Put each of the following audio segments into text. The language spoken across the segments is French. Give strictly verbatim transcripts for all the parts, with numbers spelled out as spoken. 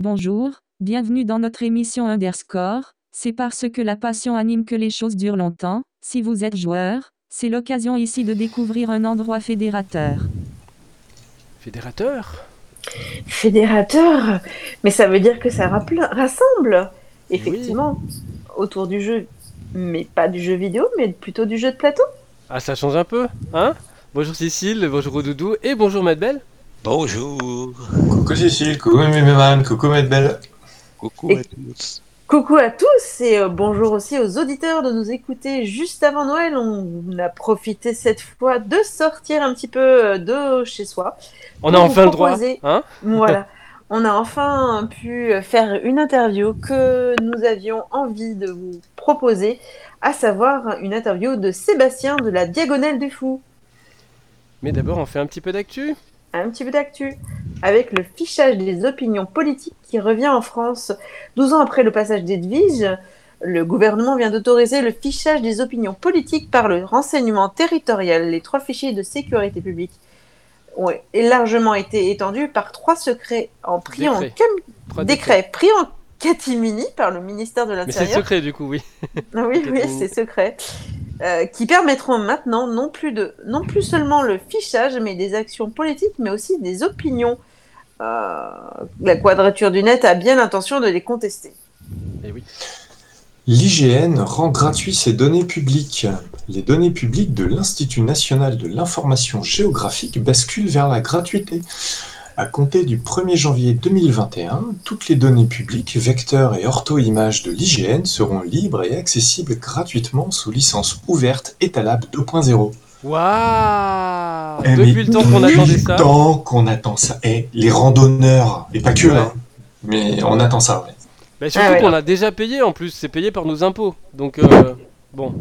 Bonjour, bienvenue dans notre émission Underscore. C'est parce que la passion anime que les choses durent longtemps. Si vous êtes joueur, c'est l'occasion ici de découvrir un endroit fédérateur. Fédérateur ? Fédérateur, mais ça veut dire que ça rappel- rassemble, effectivement, oui. Autour du jeu, mais pas du jeu vidéo, mais plutôt du jeu de plateau. Ah, ça change un peu, hein ? Bonjour Cécile, bonjour Doudou et bonjour Madbelle. Bonjour. Coucou Cécile, coucou Méméman, coucou Madbelle. Coucou et à tous. Coucou à tous et euh, bonjour aussi aux auditeurs de nous écouter juste avant Noël. On a profité cette fois de sortir un petit peu de chez soi. On a enfin le droit, hein ? Voilà. On a enfin pu faire une interview que nous avions envie de vous proposer, à savoir une interview de Sébastien de la Diagonale du Fou. Mais d'abord, on fait un petit peu d'actu. Un petit peu d'actu, avec le fichage des opinions politiques qui revient en France. douze ans après le passage d'Edwige, le gouvernement vient d'autoriser le fichage des opinions politiques par le renseignement territorial. Les trois fichiers de sécurité publique ont largement été étendus par trois secrets en pris en cam... décrets pris en catimini par le ministère de l'Intérieur. Mais c'est secret du coup, oui. oui, oui, c'est secret. Euh, qui permettront maintenant non plus, de, non plus seulement le fichage, mais des actions politiques, mais aussi des opinions. Euh, la Quadrature du Net a bien l'intention de les contester. Et oui. L'I G N rend gratuit ses données publiques. Les données publiques de l'Institut national de l'information géographique basculent vers la gratuité. À compter du premier janvier deux mille vingt et un, toutes les données publiques, vecteurs et ortho-images de l'I G N seront libres et accessibles gratuitement sous licence ouverte étalable deux point zéro. Waouh ! Eh Depuis le temps qu'on attendait ça. Depuis le temps qu'on attend ça. Et les randonneurs, et pas que, ouais. hein, mais on attend ça, ouais. Bah surtout ah ouais. qu'on a déjà payé en plus, c'est payé par nos impôts. Donc, euh, bon.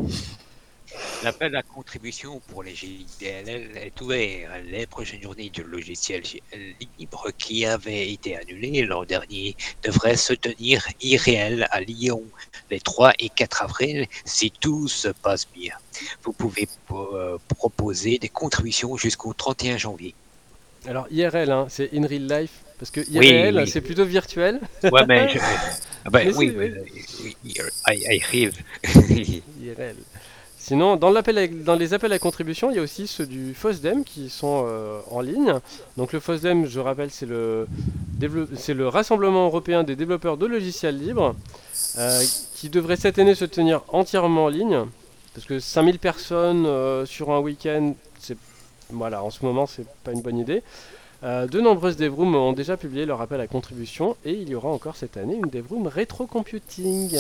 L'appel à contribution pour les G I D L L est ouvert. Les prochaines journées du logiciel libre qui avait été annulé l'an dernier devraient se tenir irréel à Lyon les trois et quatre avril si tout se passe bien. Vous pouvez euh, proposer des contributions jusqu'au trente et un janvier. Alors I R L, hein, c'est in real life, parce que I R L oui, oui. c'est plutôt virtuel. Ouais, mais, je... ah ben, mais oui, oui, oui, oui, I arrive. I R L. Sinon, dans, l'appel à, dans les appels à contribution, il y a aussi ceux du FOSDEM qui sont euh, en ligne. Donc le FOSDEM, je rappelle, c'est le, c'est le Rassemblement européen des développeurs de logiciels libres, euh, qui devrait cette année se tenir entièrement en ligne, parce que cinq mille personnes euh, sur un week-end, c'est, voilà, en ce moment, c'est pas une bonne idée. Euh, de nombreuses devrooms ont déjà publié leur appel à contribution, et il y aura encore cette année une devroom rétro-computing.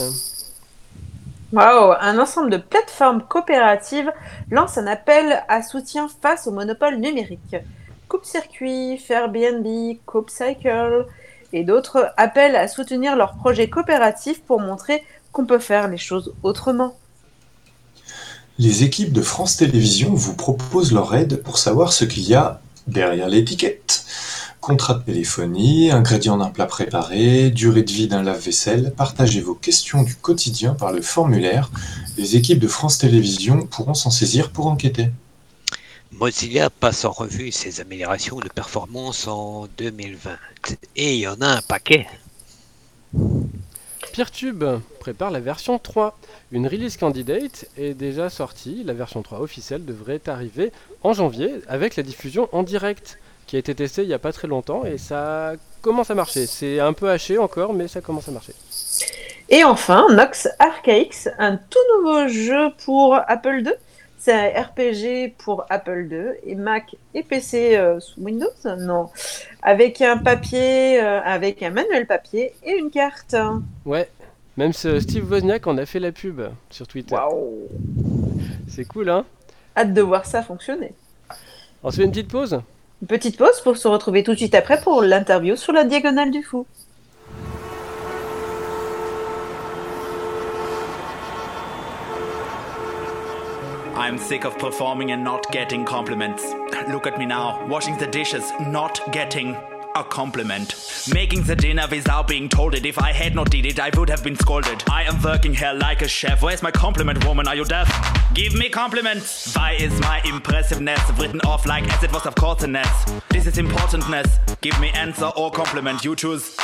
Wow, un ensemble de plateformes coopératives lance un appel à soutien face au monopole numérique. Coupe-Circuit, Airbnb, CoopCycle et d'autres appellent à soutenir leurs projets coopératifs pour montrer qu'on peut faire les choses autrement. Les équipes de France Télévisions vous proposent leur aide pour savoir ce qu'il y a derrière l'étiquette. Contrat de téléphonie, ingrédients d'un plat préparé, durée de vie d'un lave-vaisselle, partagez vos questions du quotidien par le formulaire. Les équipes de France Télévisions pourront s'en saisir pour enquêter. Mozilla passe en revue ses améliorations de performance en deux mille vingt. Et il y en a un paquet. Peertube prépare la version trois. Une release candidate est déjà sortie. La version trois officielle devrait arriver en janvier avec la diffusion en direct, qui a été testé il n'y a pas très longtemps et ça commence à marcher. C'est un peu haché encore, mais ça commence à marcher. Et enfin, Nox Archaix, un tout nouveau jeu pour Apple deux. C'est un R P G pour Apple deux et Mac et P C euh, sous Windows, non. Avec un papier, euh, avec un manuel papier et une carte. Ouais, même ce Steve Wozniak en a fait la pub sur Twitter. Waouh. C'est cool, hein. Hâte de voir ça fonctionner. On se fait une petite pause ? Une petite pause pour se retrouver tout de suite après pour l'interview sur la Diagonale du Fou. I'm sick of performing and not getting compliments. Look at me now, washing the dishes, not getting a compliment. Making the dinner without being told it. If I had not did it, I would have been scolded. I am working here like a chef. Where's my compliment, woman? Are you deaf? Give me compliments. Why is my impressiveness written off like as it was of course a ness? This is importantness. Give me answer or compliment. You choose.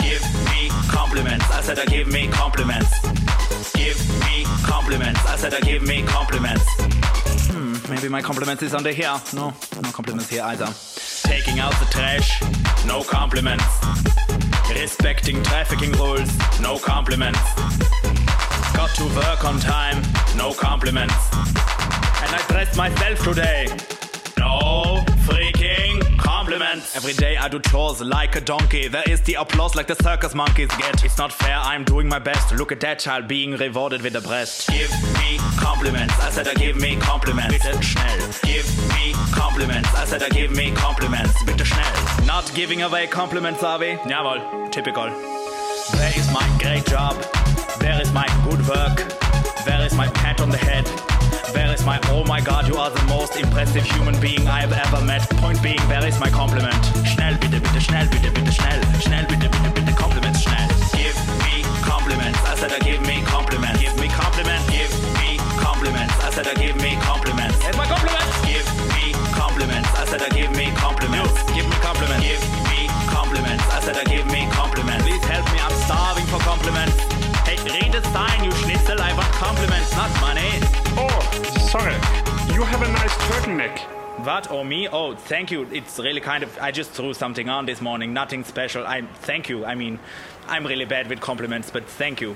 Give me compliments. I said, uh, give me compliments. Give me compliments. I said, uh, give me compliments. Hmm, maybe my compliments is under here. No, no compliments here either. Taking out the trash, no compliments. Respecting trafficking rules, no compliments. Got to work on time, no compliments. And I dressed myself today, no freaking compliments. Every day I do chores like a donkey. There is the applause like the circus monkeys get. It's not fair, I'm doing my best. Look at that child being rewarded with a breast. Give me compliments. I said, I give me compliments. Bitte schnell. Give me compliments. I said, I give me compliments. Bitte schnell. Not giving away compliments, are we? Jawohl, typical. Where is my great job? Where is my good work? Where is my pat on the head? Where is my, oh my god, you are the most impressive human being I have ever met. Point being, where is my compliment? Schnell, bitte, bitte, schnell, bitte, bitte, schnell. Schnell, bitte, bitte, bitte, compliments, schnell. Give me compliments. I said, I give me compliments. Give me compliments. Give me compliments. I said, I give me compliments. Here's my compliments. Give me compliments. I said, I give me compliments. Give me compliments. Give me compliments. I said, I give me compliments. Please help me, I'm starving for compliments. Hey, read a sign, you schnitzel, I want compliments, not money. Oh, sorry. You have a nice turtleneck. What? Oh, me? Oh, thank you. It's really kind of... I just threw something on this morning. Nothing special. I thank you. I mean, I'm really bad with compliments, but thank you.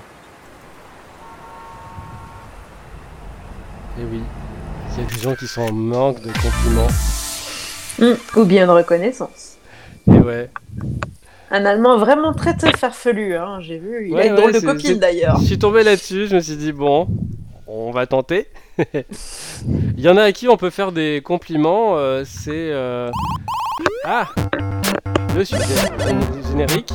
Et oui, il y a des gens qui sont en manque de compliments. Mmh, ou bien de reconnaissance. Et ouais. Un Allemand vraiment très très farfelu, hein, j'ai vu. Il Ouais, a une ouais, drôle de c'est- copine c'est- d'ailleurs. Je suis tombé là-dessus, je me suis dit, bon, on va tenter. Il y en a à qui on peut faire des compliments, euh, c'est... euh, Ah, le sujet, le générique.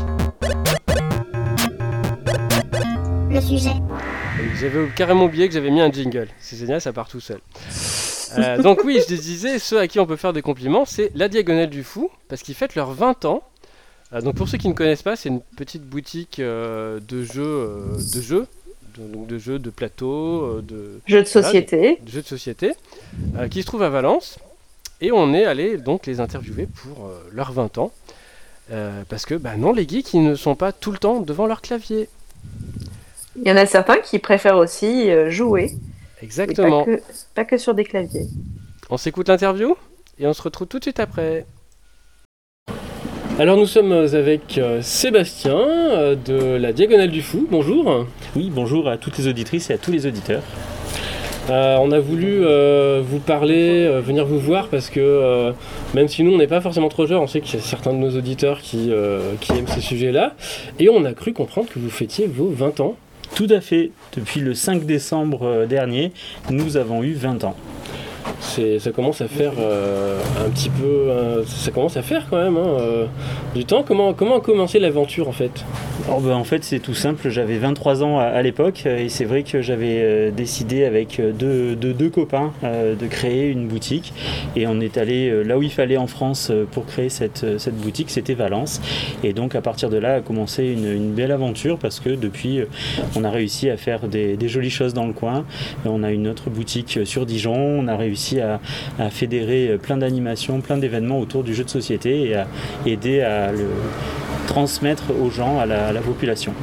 Le sujet. J'avais carrément oublié que j'avais mis un jingle. C'est génial, ça part tout seul. Euh, donc oui, je disais, ceux à qui on peut faire des compliments, c'est la Diagonale du Fou, parce qu'ils fêtent leurs vingt ans. Euh, donc pour ceux qui ne connaissent pas, c'est une petite boutique euh, de jeux, euh, de jeux, de, donc de jeux de plateau, euh, de Jeu de voilà, société. de jeux de société, euh, qui se trouve à Valence. Et on est allé donc les interviewer pour euh, leurs vingt ans, euh, parce que bah non, les geeks, ils ne sont pas tout le temps devant leur clavier. Il y en a certains qui préfèrent aussi euh, jouer. Et Exactement. pas que, pas que sur des claviers. On s'écoute l'interview et on se retrouve tout de suite après. Alors nous sommes avec euh, Sébastien euh, de la Diagonale du Fou. Bonjour. Oui, bonjour à toutes les auditrices et à tous les auditeurs. Euh, on a voulu euh, vous parler, euh, venir vous voir parce que euh, même si nous on n'est pas forcément trop joueurs, on sait qu'il y a certains de nos auditeurs qui, euh, qui aiment ces sujets-là. Et on a cru comprendre que vous fêtiez vos vingt ans. Tout à fait, depuis le cinq décembre dernier, nous avons eu vingt ans. C'est, ça commence à faire euh, un petit peu... euh, ça commence à faire quand même hein, euh, du temps. Comment, comment a commencé l'aventure en fait ? Alors, ben, en fait, c'est tout simple, j'avais vingt-trois ans à, à l'époque et c'est vrai que j'avais euh, décidé avec deux, deux, deux copains euh, de créer une boutique et on est allé euh, là où il fallait en France euh, pour créer cette, euh, cette boutique, c'était Valence. Et donc à partir de là a commencé une, une belle aventure parce que depuis euh, on a réussi à faire des, des jolies choses dans le coin. Et on a une autre boutique sur Dijon, on a réussi à, à fédérer plein d'animations, plein d'événements autour du jeu de société et à aider à le transmettre aux gens, à la, à la population.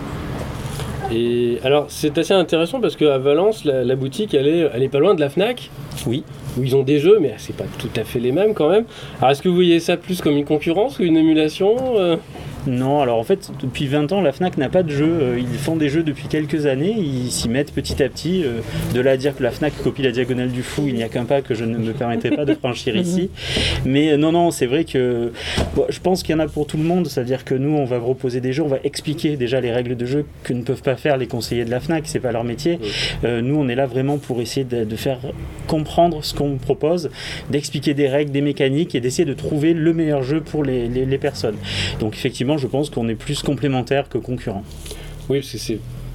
Et alors c'est assez intéressant parce qu'à Valence, la, la boutique elle est, elle est pas loin de la Fnac. Oui. Où ils ont des jeux, mais c'est pas tout à fait les mêmes quand même. Alors est-ce que vous voyez ça plus comme une concurrence ou une émulation euh Non, alors en fait, depuis vingt ans, la Fnac n'a pas de jeux. Ils font des jeux depuis quelques années, ils s'y mettent petit à petit. De là à dire que la Fnac copie la Diagonale du Fou, il n'y a qu'un pas que je ne me permettrai pas de franchir ici. Mais non, non, c'est vrai que bon, je pense qu'il y en a pour tout le monde. C'est-à-dire que nous, on va proposer des jeux, on va expliquer déjà les règles de jeu que ne peuvent pas faire les conseillers de la Fnac, c'est pas leur métier. Oui. Euh, nous, on est là vraiment pour essayer de, de faire comprendre ce qu'on propose, d'expliquer des règles, des mécaniques et d'essayer de trouver le meilleur jeu pour les, les, les personnes. Donc effectivement, je pense qu'on est plus complémentaires que concurrents. Oui, parce que c'est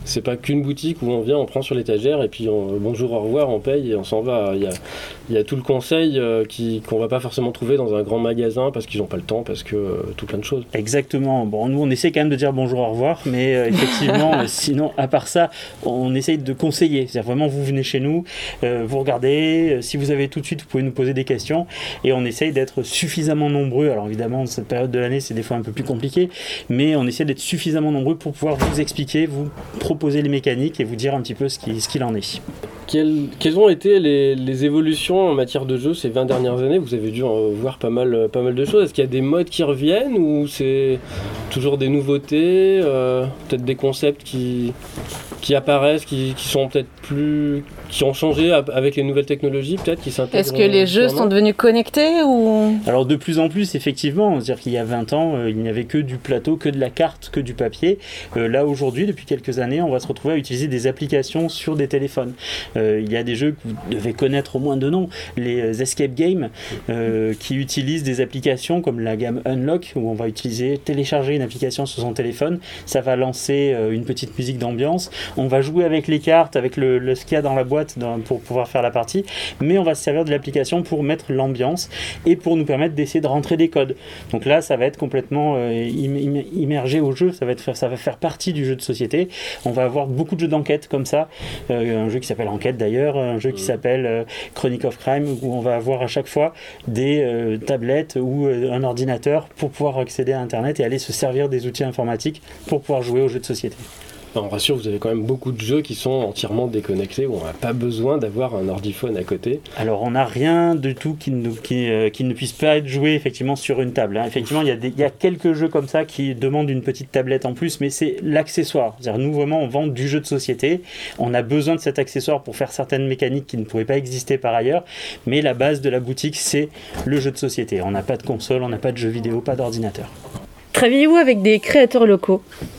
C'est pas qu'une boutique où on vient, on prend sur l'étagère et puis on, bonjour, au revoir, on paye et on s'en va. Il y a, il y a tout le conseil euh, qui, qu'on va pas forcément trouver dans un grand magasin parce qu'ils n'ont pas le temps, parce que euh, tout plein de choses. Exactement. Bon, nous on essaie quand même de dire bonjour, au revoir, mais euh, effectivement, euh, sinon, à part ça, on essaye de conseiller. C'est-à-dire vraiment, vous venez chez nous, euh, vous regardez, euh, si vous avez tout de suite, vous pouvez nous poser des questions et on essaye d'être suffisamment nombreux. Alors évidemment, cette période de l'année, c'est des fois un peu plus compliqué, mais on essaie d'être suffisamment nombreux pour pouvoir vous expliquer, vous proposer les mécaniques et vous dire un petit peu ce, qui, ce qu'il en est. Quelles, quelles ont été les, les évolutions en matière de jeu ces vingt dernières années? Vous avez dû en voir pas mal, pas mal de choses. Est-ce qu'il y a des modes qui reviennent ou c'est toujours des nouveautés, euh, peut-être des concepts qui, qui apparaissent, qui, qui sont peut-être plus... qui ont changé avec les nouvelles technologies, peut-être, qui s'intègrent? Est-ce que les jeux sont devenus connectés ou... Alors de plus en plus, effectivement. C'est-à-dire qu'il y a vingt ans, euh, il n'y avait que du plateau, que de la carte, que du papier. Euh, là, aujourd'hui, depuis quelques années, on va se retrouver à utiliser des applications sur des téléphones. Euh, il y a des jeux que vous devez connaître au moins de nom, les escape games, euh, qui utilisent des applications comme la gamme Unlock, où on va utiliser, télécharger une application sur son téléphone. Ça va lancer euh, une petite musique d'ambiance. On va jouer avec les cartes, avec le, le ce qu'il y a dans la boîte dans, pour pouvoir faire la partie, mais on va se servir de l'application pour mettre l'ambiance et pour nous permettre d'essayer de rentrer des codes. Donc là, ça va être complètement euh, im- immergé au jeu, ça va, être, ça va faire partie du jeu de société. On va avoir beaucoup de jeux d'enquête comme ça, euh, un jeu qui s'appelle Enquête d'ailleurs, un jeu qui s'appelle euh, Chronic of Crime, où on va avoir à chaque fois des euh, tablettes ou euh, un ordinateur pour pouvoir accéder à Internet et aller se servir des outils informatiques pour pouvoir jouer aux jeux de société. On rassure, vous avez quand même beaucoup de jeux qui sont entièrement déconnectés, où on n'a pas besoin d'avoir un ordiphone à côté. Alors on n'a rien du tout qui ne, qui, euh, qui ne puisse pas être joué effectivement sur une table. Hein. Effectivement, il y a des, il y a quelques jeux comme ça qui demandent une petite tablette en plus, mais c'est l'accessoire. C'est-à-dire nous vraiment on vend du jeu de société, on a besoin de cet accessoire pour faire certaines mécaniques qui ne pourraient pas exister par ailleurs, mais la base de la boutique c'est le jeu de société. On n'a pas de console, on n'a pas de jeux vidéo, pas d'ordinateur. Travaillez-vous avec des créateurs locaux ?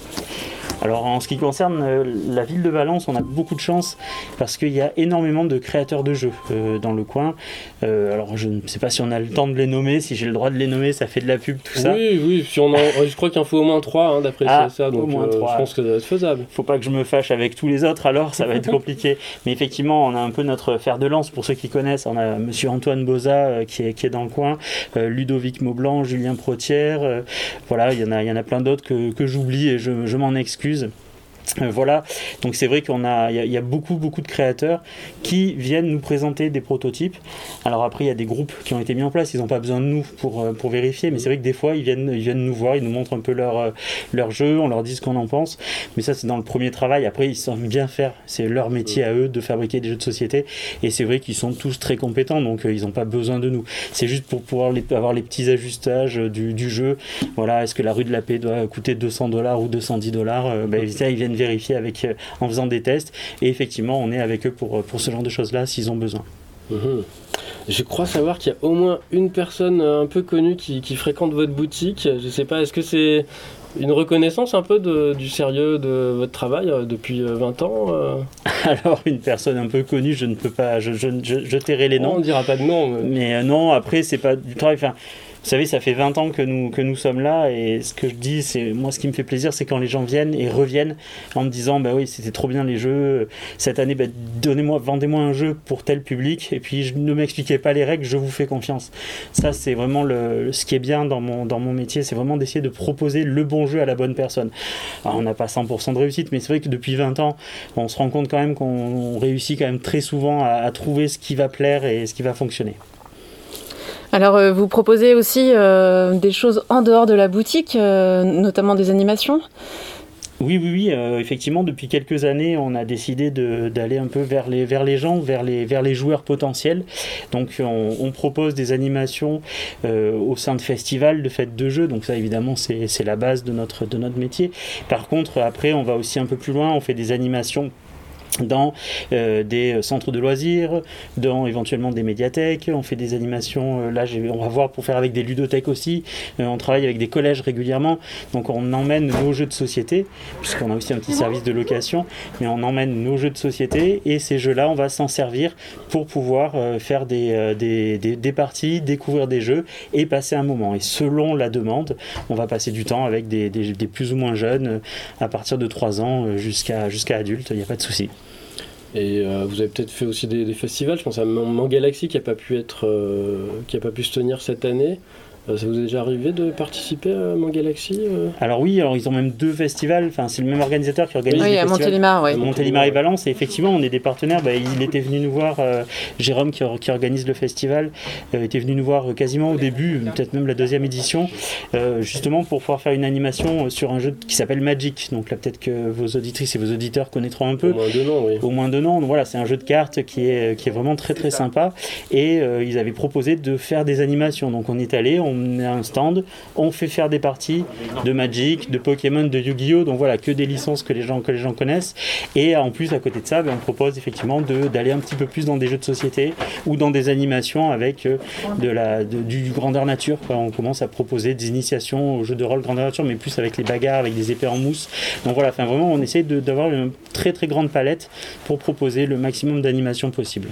Alors en ce qui concerne euh, la ville de Valence, on a beaucoup de chance parce qu'il y a énormément de créateurs de jeux euh, dans le coin. Euh, alors je ne sais pas si on a le temps de les nommer, si j'ai le droit de les nommer, ça fait de la pub, tout ça. Oui, oui, si on en, je crois qu'il en faut au moins trois hein, d'après ah, ça, donc au moins euh, trois. Je pense que ça va être faisable. Faut pas que je me fâche avec tous les autres, alors ça va être compliqué. Mais effectivement, on a un peu notre fer de lance pour ceux qui connaissent. On a Monsieur Antoine Boza euh, qui, est, qui est dans le coin, euh, Ludovic Maublanc, Julien Protière. Euh, voilà, il y en a, il y en a plein d'autres que, que j'oublie et je, je m'en excuse. Euh, voilà, donc c'est vrai qu'on a, il y, y a beaucoup beaucoup de créateurs qui viennent nous présenter des prototypes. Alors après il y a des groupes qui ont été mis en place, ils n'ont pas besoin de nous pour pour vérifier, mais c'est vrai que des fois ils viennent ils viennent nous voir, ils nous montrent un peu leur leur jeu, on leur dit ce qu'on en pense. Mais ça c'est dans le premier travail. Après ils savent bien faire, c'est leur métier à eux de fabriquer des jeux de société. Et c'est vrai qu'ils sont tous très compétents, donc euh, ils n'ont pas besoin de nous. C'est juste pour pouvoir les, avoir les petits ajustages du du jeu. Voilà, est-ce que la rue de la Paix doit coûter deux cents dollars ou deux cent dix dollars euh, ben, ça, ils viennent vérifier avec, euh, en faisant des tests et effectivement on est avec eux pour, pour ce genre de choses là s'ils ont besoin. Mmh. Je crois savoir qu'il y a au moins une personne un peu connue qui, qui fréquente votre boutique. Je sais pas, est-ce que c'est une reconnaissance un peu de, du sérieux de votre travail euh, depuis vingt ans euh... Alors une personne un peu connue, je ne peux pas, je, je, je, je tairai les noms. On ne dira pas de nom. Mais, mais euh, non, après c'est pas du travail. Enfin, vous savez, ça fait vingt ans que nous, que nous sommes là et ce que je dis, c'est moi ce qui me fait plaisir, c'est quand les gens viennent et reviennent en me disant bah oui, c'était trop bien les jeux, cette année, bah, donnez-moi, vendez-moi un jeu pour tel public et puis je, ne m'expliquez pas les règles, je vous fais confiance. Ça, c'est vraiment le, ce qui est bien dans mon, dans mon métier, c'est vraiment d'essayer de proposer le bon jeu à la bonne personne. Alors, on n'a pas cent pour cent de réussite, mais c'est vrai que depuis vingt ans, on se rend compte quand même qu'on réussit quand même très souvent à, à trouver ce qui va plaire et ce qui va fonctionner. Alors, euh, vous proposez aussi euh, des choses en dehors de la boutique, euh, notamment des animations ? Oui, oui, oui. Euh, effectivement, depuis quelques années, on a décidé de, d'aller un peu vers les, vers les gens, vers les, vers les joueurs potentiels. Donc, on, on propose des animations euh, au sein de festivals, de fêtes de jeux. Donc, ça, évidemment, c'est, c'est la base de notre, de notre métier. Par contre, après, on va aussi un peu plus loin. On fait des animations dans euh, des centres de loisirs, dans éventuellement des médiathèques. On fait des animations, euh, là j'ai, on va voir pour faire avec des ludothèques aussi. Euh, on travaille avec des collèges régulièrement, donc on emmène nos jeux de société, puisqu'on a aussi un petit service de location, mais on emmène nos jeux de société et ces jeux-là, on va s'en servir pour pouvoir euh, faire des, euh, des, des, des parties, découvrir des jeux et passer un moment. Et selon la demande, on va passer du temps avec des, des, des plus ou moins jeunes, euh, à partir de trois ans jusqu'à, jusqu'à adultes, il n'y a pas de souci. Et euh, vous avez peut-être fait aussi des, des festivals, je pense à Mangalaxy qui n'a pas pu être, euh, qui a pas pu se tenir cette année. Euh, ça vous est déjà arrivé de participer à Mangalaxy euh Alors oui, alors ils ont même deux festivals, enfin c'est le même organisateur qui organise oui, les à festivals. Montélimar, oui. Montélimar et Valence, et effectivement on est des partenaires. Bah, il était venu nous voir, euh, Jérôme qui, qui organise le festival, euh, était venu nous voir quasiment au début, peut-être même la deuxième édition, euh, justement pour pouvoir faire une animation sur un jeu qui s'appelle Magic. Donc là peut-être que vos auditrices et vos auditeurs connaîtront un peu. Au moins deux noms, oui. Au moins deux noms. Donc voilà, c'est un jeu de cartes qui est, qui est vraiment très très sympa, et euh, ils avaient proposé de faire des animations. Donc on est allé, on a un stand, on fait faire des parties de Magic, de Pokémon, de Yu-Gi-Oh! Donc voilà, que des licences que les gens, que les gens connaissent. Et en plus, à côté de ça, ben, on propose effectivement de, d'aller un petit peu plus dans des jeux de société ou dans des animations avec euh, de la, de, du grandeur nature. Quoi. On commence à proposer des initiations aux jeux de rôle grandeur nature, mais plus avec les bagarres, avec des épées en mousse. Donc voilà, enfin, vraiment, on essaie de, d'avoir une très très grande palette pour proposer le maximum d'animations possible.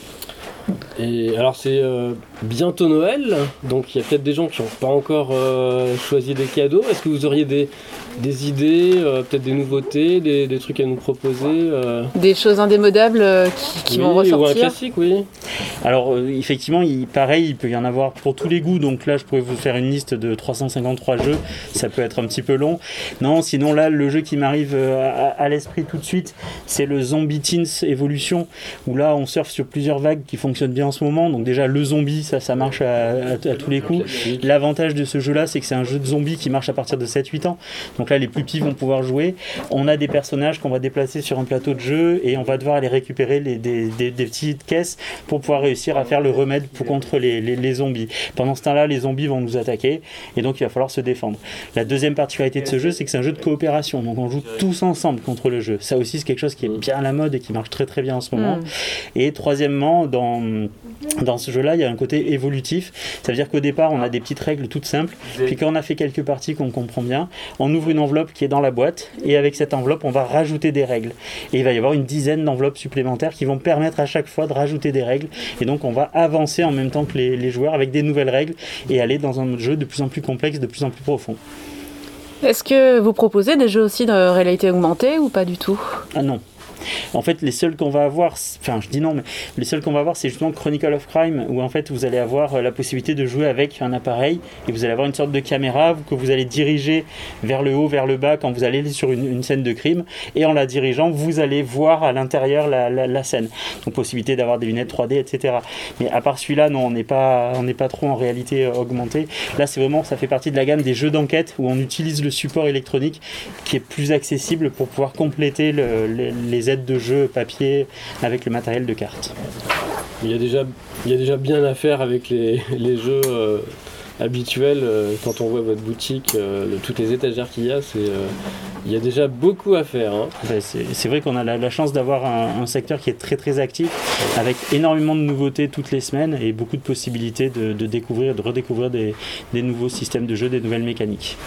Et alors c'est euh, bientôt Noël, donc il y a peut-être des gens qui n'ont pas encore euh, choisi des cadeaux. Est-ce que vous auriez des, des idées, euh, peut-être des nouveautés, des, des trucs à nous proposer euh... Des choses indémodables euh, qui, qui oui, vont ressortir. Ou un classique, oui. Alors euh, effectivement, il, pareil, il peut y en avoir pour tous les goûts. Donc là, je pourrais vous faire une liste de trois cent cinquante-trois jeux. Ça peut être un petit peu long. Non, sinon là, le jeu qui m'arrive à, à l'esprit tout de suite, c'est le Zombie Teens Evolution, où là, on surfe sur plusieurs vagues qui fonctionnent bien en ce moment. Donc déjà, le zombie, ça, ça marche à, à, à tous les coups. L'avantage de ce jeu-là, c'est que c'est un jeu de zombies qui marche à partir de sept huit ans. Donc là, les plus petits vont pouvoir jouer. On a des personnages qu'on va déplacer sur un plateau de jeu et on va devoir aller récupérer les, des, des, des petites caisses pour pouvoir réussir à faire le remède pour, contre les, les, les zombies. Pendant ce temps-là, les zombies vont nous attaquer et donc il va falloir se défendre. La deuxième particularité de ce jeu, c'est que c'est un jeu de coopération. Donc on joue tous ensemble contre le jeu. Ça aussi, c'est quelque chose qui est bien à la mode et qui marche très très bien en ce moment. Mmh. Et troisièmement, dans, dans ce jeu-là, il y a un côté évolutif. Ça veut dire qu'au départ, on a des petites règles toutes simples. Puis quand on a fait quelques parties qu'on comprend bien, on ouvre une enveloppe qui est dans la boîte et avec cette enveloppe, on va rajouter des règles. Et il va y avoir une dizaine d'enveloppes supplémentaires qui vont permettre à chaque fois de rajouter des règles. Et donc, on va avancer en même temps que les, les joueurs avec des nouvelles règles et aller dans un jeu de plus en plus complexe, de plus en plus profond. Est-ce que vous proposez des jeux aussi de réalité augmentée ou pas du tout ? Ah non. En fait, les seuls qu'on va avoir, enfin je dis non, mais les seuls qu'on va avoir, c'est justement Chronicle of Crime, où en fait vous allez avoir la possibilité de jouer avec un appareil et vous allez avoir une sorte de caméra que vous allez diriger vers le haut, vers le bas quand vous allez sur une, une scène de crime, et en la dirigeant, vous allez voir à l'intérieur la, la, la scène. Donc possibilité d'avoir des lunettes trois D, et cetera. Mais à part celui-là, non, on n'est pas, on n'est pas trop en réalité augmentée. Là, c'est vraiment, ça fait partie de la gamme des jeux d'enquête où on utilise le support électronique qui est plus accessible pour pouvoir compléter le, les, les aides de jeu papier avec le matériel de cartes. Il y a déjà, il y a déjà bien à faire avec les, les jeux euh, habituels. Euh, quand on voit votre boutique, euh, le, toutes les étagères qu'il y a, c'est, euh, il y a déjà beaucoup à faire. Hein. Ben c'est, c'est vrai qu'on a la, la chance d'avoir un, un secteur qui est très très actif, avec énormément de nouveautés toutes les semaines et beaucoup de possibilités de, de découvrir, de redécouvrir des, des nouveaux systèmes de jeu, des nouvelles mécaniques.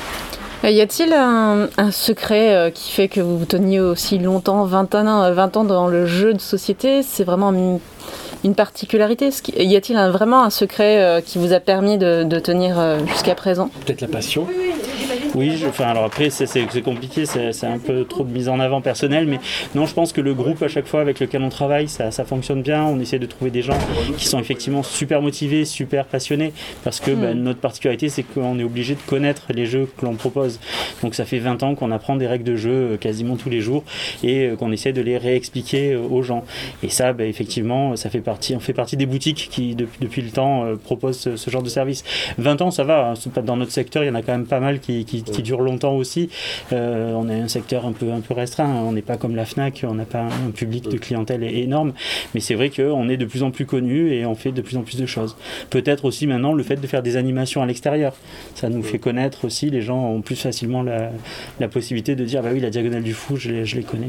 Y a-t-il un, un secret euh, qui fait que vous teniez aussi longtemps, vingt ans, vingt ans dans le jeu de société ? C'est vraiment une, une particularité ? Y a-t-il un, vraiment un secret euh, qui vous a permis de, de tenir euh, jusqu'à présent ? Peut-être la passion ? Oui, je, enfin alors après c'est, c'est, c'est compliqué, c'est, c'est un peu trop de mise en avant personnelle, mais non, je pense que le groupe à chaque fois avec lequel on travaille, ça, ça fonctionne bien. On essaie de trouver des gens qui sont effectivement super motivés, super passionnés, parce que mmh. bah, notre particularité, c'est qu'on est obligé de connaître les jeux que l'on propose. Donc ça fait vingt ans qu'on apprend des règles de jeu quasiment tous les jours et euh, qu'on essaie de les réexpliquer euh, aux gens. Et ça, bah, effectivement, ça fait partie, on fait partie des boutiques qui depuis, depuis le temps euh, proposent ce, ce genre de service. vingt ans, ça va. Hein, dans notre secteur, il y en a quand même pas mal qui, qui qui dure longtemps aussi. Euh, on a un secteur un peu, un peu restreint, on n'est pas comme la Fnac, on n'a pas un public de clientèle énorme, mais c'est vrai qu'on est de plus en plus connu et on fait de plus en plus de choses. Peut-être aussi maintenant le fait de faire des animations à l'extérieur, ça nous fait connaître aussi, les gens ont plus facilement la, la possibilité de dire bah oui, la Diagonale du Fou, je les, je les connais.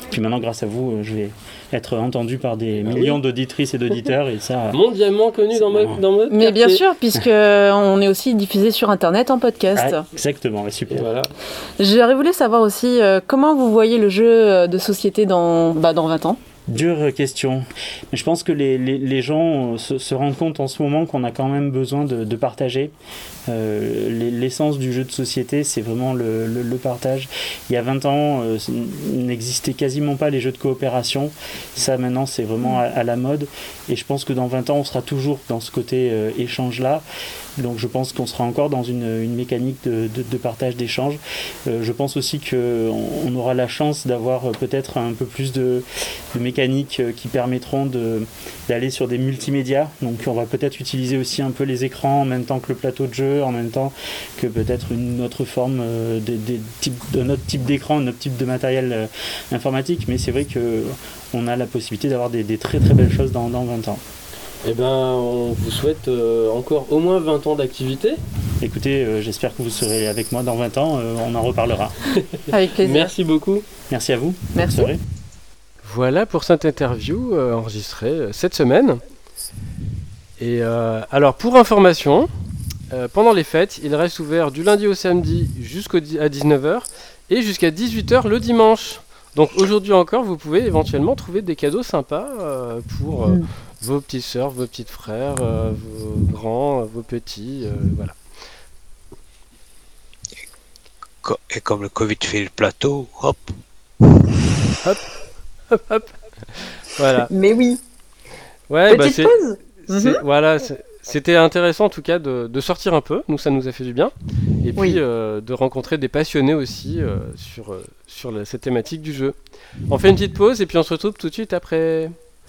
Puis maintenant, grâce à vous, je vais être entendu par des ah millions oui. d'auditrices et d'auditeurs. Et ça, mondialement connu dans, ma, dans notre Mais quartier. bien sûr, puisqu'on est aussi diffusé sur Internet en podcast. Ah, exactement, super. Voilà. J'aurais voulu savoir aussi euh, comment vous voyez le jeu de société dans, bah, dans vingt ans. Dure question. Mais je pense que les, les, les gens se, se rendent compte en ce moment qu'on a quand même besoin de, de partager. Euh, l'essence du jeu de société, c'est vraiment le, le, le partage. Il y a vingt ans, euh, n'existaient quasiment pas les jeux de coopération. Ça, maintenant, c'est vraiment à, à la mode. Et je pense que dans vingt ans, on sera toujours dans ce côté euh, échange-là. Donc je pense qu'on sera encore dans une, une mécanique de, de, de partage, d'échange. Euh, je pense aussi qu'on on aura la chance d'avoir peut-être un peu plus de, de mécaniques qui permettront de, d'aller sur des multimédias. Donc on va peut-être utiliser aussi un peu les écrans en même temps que le plateau de jeu, en même temps que peut-être une autre forme euh, de, de, de notre type d'écran, notre type de matériel euh, informatique. Mais c'est vrai qu'on a la possibilité d'avoir des, des très très belles choses dans, dans vingt ans. Eh ben, on vous souhaite euh, encore au moins vingt ans d'activité. Écoutez, euh, j'espère que vous serez avec moi dans vingt ans, euh, on en reparlera. Avec plaisir. Merci beaucoup. Merci à vous. Merci. Bonne soirée. Voilà pour cette interview euh, enregistrée euh, cette semaine. Et euh, alors, pour information, euh, pendant les fêtes, il reste ouvert du lundi au samedi jusqu'à dix-neuf heures et jusqu'à dix-huit heures le dimanche. Donc aujourd'hui encore, vous pouvez éventuellement trouver des cadeaux sympas euh, pour... Euh, mm. vos petites sœurs, vos petits frères, euh, vos grands, vos petits, euh, voilà. Et comme le Covid fait le plateau, hop. Hop, hop, hop. Voilà. Mais oui. Ouais, petite bah pause. c'est, mm-hmm. Voilà, c'était intéressant en tout cas de, de sortir un peu. Nous, ça nous a fait du bien. Et puis oui. euh, de rencontrer des passionnés aussi euh, sur, euh, sur la, cette thématique du jeu. On fait une petite pause et puis on se retrouve tout de suite après.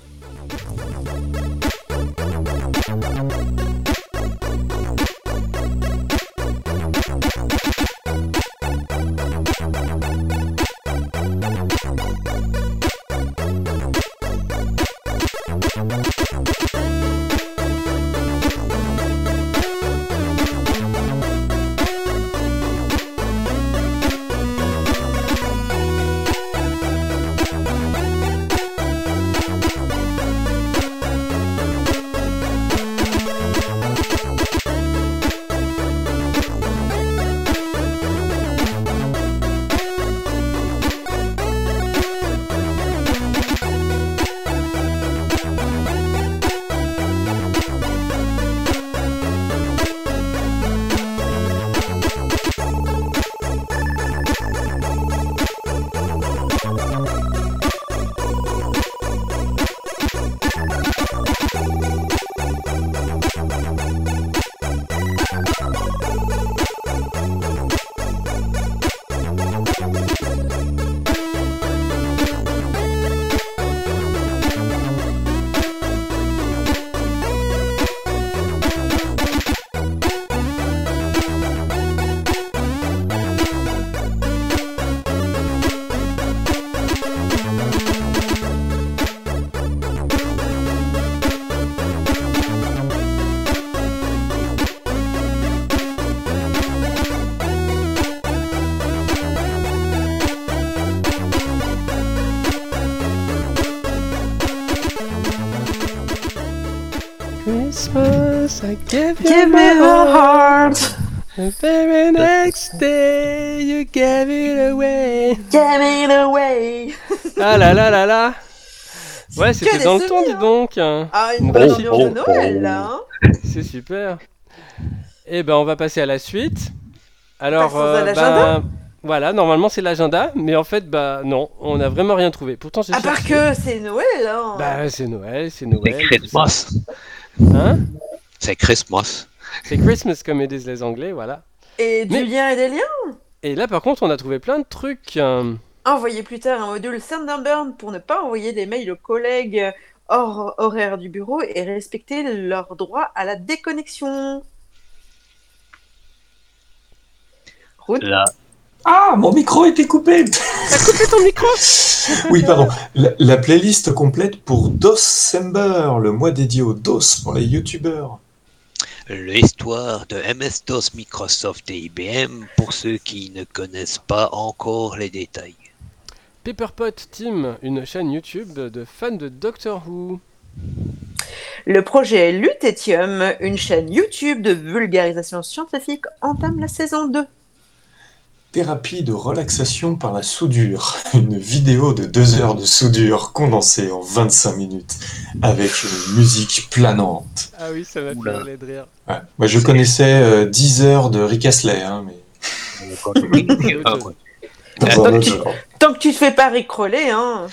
Christmas, I give you Give me the heart. The very next day, you gave it away. Give it away. Ah là là là là. Ouais, c'était dans le temps, dis donc. Ah, une bonne ambiance de Noël, là. Hein. C'est super. Et ben, on va passer à la suite. Alors, Passons à euh, l'agenda. bah, voilà, normalement c'est l'agenda, mais en fait, bah non, on n'a vraiment rien trouvé. Pourtant, j'ai À part cherché. que c'est Noël, hein. Bah, c'est Noël, c'est C'est Noël. Christmas. Hein? C'est Christmas. C'est Christmas, comme ils disent les Anglais, voilà. Et du Mais- lien et des liens. Et là, par contre, on a trouvé plein de trucs. euh, Envoyez plus tard un module Thunderbird pour ne pas envoyer des mails aux collègues hors horaire du bureau et respecter leur droit à la déconnexion. Ruth, Là, Ah, mon micro était coupé. t'as coupé ton micro? Oui, pardon. La, la playlist complète pour December, le mois dédié au D O S pour les youtubeurs. l'histoire de M S-DOS, Microsoft et I B M pour ceux qui ne connaissent pas encore les détails. Pepperpot Team, une chaîne YouTube de fans de Doctor Who. Le projet Lutétium, une chaîne YouTube de vulgarisation scientifique, entame la saison deux. Thérapie de relaxation par la soudure. Une vidéo de deux heures de soudure condensée en vingt-cinq minutes avec une musique planante. Ah oui, ça m'a fait hurler de rire. Ouais. Moi, je connaissais euh, dix heures de Rick Astley, hein, mais... tant, que tu, tant que tu te fais pas rickroller, hein.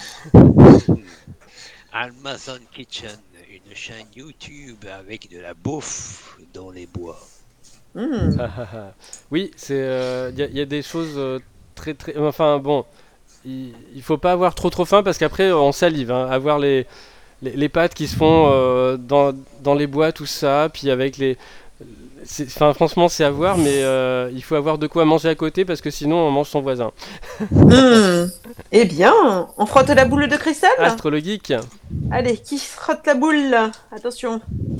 Amazon Kitchen, une chaîne YouTube avec de la bouffe dans les bois. Mmh. Oui, c'est, il euh, y, y a des choses euh, très très. Enfin bon, il, il faut pas avoir trop trop faim parce qu'après on salive. Hein, avoir les, les les pâtes qui se font euh, dans dans les bois, tout ça, puis avec les. Enfin franchement c'est à voir, mais euh, il faut avoir de quoi manger à côté parce que sinon on mange son voisin. Mmh. Eh bien, on frotte la boule de cristal. Astrologique. Allez, qui frotte la boule là? Attention.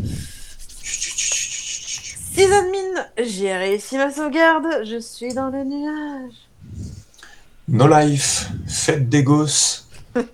Six admin, j'ai réussi ma sauvegarde, je suis dans le nuage. No life, faites des gosses.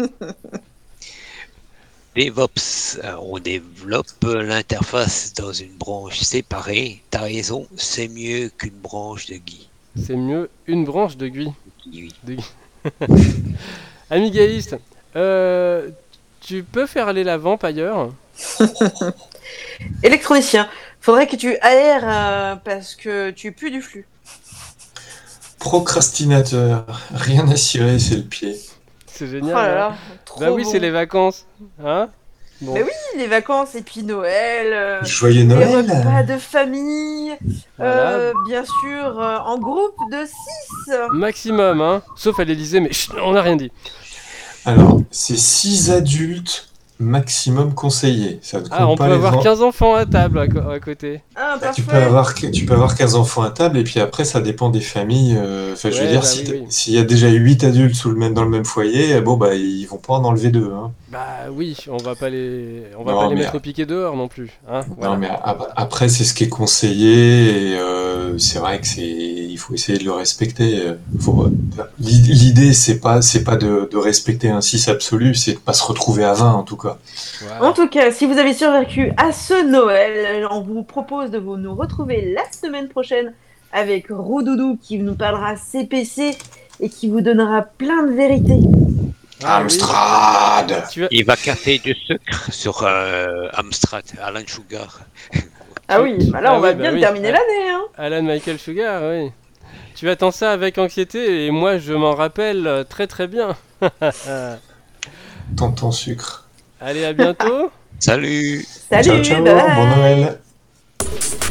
DevOps, on développe l'interface dans une branche séparée. T'as raison, c'est mieux qu'une branche de Guy. C'est mieux une branche de Guy. Oui. De Guy. Amigaïste, euh, tu peux faire aller la vampe ailleurs? Électronicien. Faudrait que tu aères euh, parce que tu pues du flux. Procrastinateur, rien à cirer, c'est le pied. C'est génial. Oh là là, hein. trop bah oui, bon. c'est les vacances. Hein bon. Mais oui, les vacances et puis Noël. Euh, Joyeux les Noël. repas de famille. Voilà. Euh, bien sûr, euh, en groupe de six. Maximum, hein. Sauf à l'Elysée, mais chut, on n'a rien dit. Alors, c'est six adultes maximum conseillés. Ça ne compte Ah, on pas peut les avoir en- quinze enfants à table à, co- à côté. Ah, Bah, tu, peux parfait. avoir, tu peux avoir quinze enfants à table et puis après ça dépend des familles. euh, Enfin, je veux Ouais, dire, bah si oui, t- oui. s'il y a déjà huit adultes sous le même, dans le même foyer, eh bon bah ils vont pas en enlever deux. Hein. Bah oui, on va pas les, on va Non, pas les mais- mettre au piquet dehors non plus. Hein, voilà. Non mais ap- après c'est ce qui est conseillé et euh, c'est vrai que c'est il faut essayer de le respecter. euh, Faut, l'i- l'idée c'est pas c'est pas de, de respecter un six absolu, c'est de pas se retrouver à vingt en tout cas. Voilà. En tout cas, si vous avez survécu à ce Noël, on vous propose de vous nous retrouver la semaine prochaine avec Roudoudou qui nous parlera C P C et qui vous donnera plein de vérités. Ah oui. Amstrad. Tu vas- Il va casser du sucre sur euh, Amstrad, Alan Sugar. Ah oui, bah là Ah on va oui, bah bien oui. terminer Ah. l'année. Hein. Alan Michael Sugar, oui. Tu attends ça avec anxiété et moi je m'en rappelle euh, très très bien. Tonton sucre. Allez, à bientôt. Salut! Salut, Ciao ciao, bye. bon Noël.